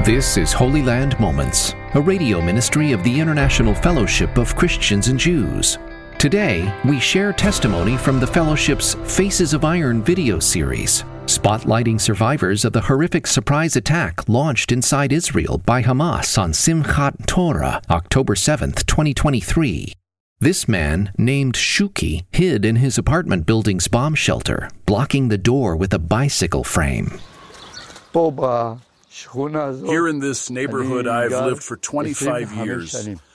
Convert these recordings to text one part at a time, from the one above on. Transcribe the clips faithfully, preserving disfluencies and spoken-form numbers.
This is Holy Land Moments, a radio ministry of the International Fellowship of Christians and Jews. Today, we share testimony from the Fellowship's Faces of Iron video series, spotlighting survivors of the horrific surprise attack launched inside Israel by Hamas on Simchat Torah, October seventh, twenty twenty-three. This man, named Shuki, hid in his apartment building's bomb shelter, blocking the door with a bicycle frame. Here in this neighborhood, I've lived for twenty-five years.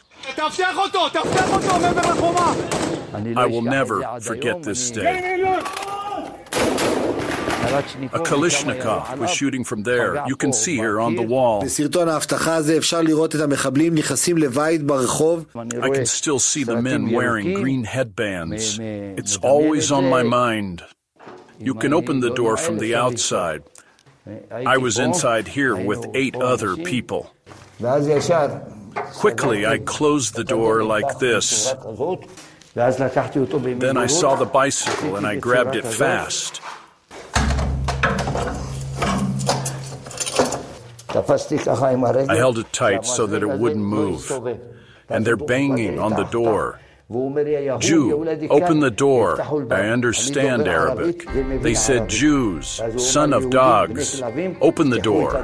I will never forget this day. A Kalashnikov was shooting from there. You can see her on the wall. I can still see the men wearing green headbands. It's always on my mind. You can open the door from the outside. I was inside here with eight other people. Quickly, I closed the door like this. Then I saw the bicycle and I grabbed it fast. I held it tight so that it wouldn't move. And they're banging on the door. Jew, open the door. I understand Arabic. They said, Jews, son of dogs, open the door.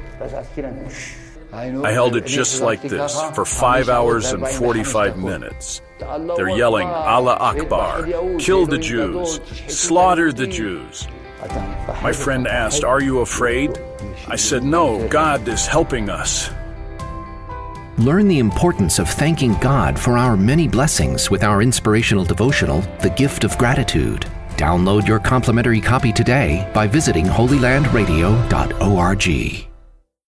I held it just like this for five hours and forty-five minutes. They're yelling, Allah Akbar, kill the Jews, slaughter the Jews. My friend asked, are you afraid? I said, no, God is helping us. Learn the importance of thanking God for our many blessings with our inspirational devotional, The Gift of Gratitude. Download your complimentary copy today by visiting holy land radio dot org.